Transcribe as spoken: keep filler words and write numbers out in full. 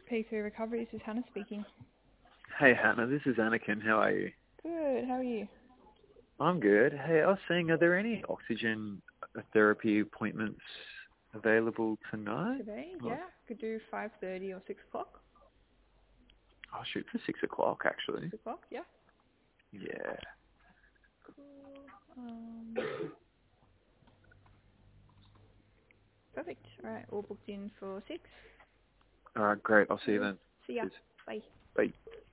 P three Recovery. This is Hannah speaking. Hey Hannah, this is Anakin. How are you? Good. How are you? I'm good. Hey, I was saying, are there any oxygen therapy appointments available tonight? Today? Or, Yeah. Could do five thirty or six o'clock. I'll shoot for six o'clock actually. Six o'clock. Yeah. Yeah. Cool. Um, perfect. All right. All booked in for six. All right, great. I'll see you Cool. then. See ya. Cheers. Bye. Bye.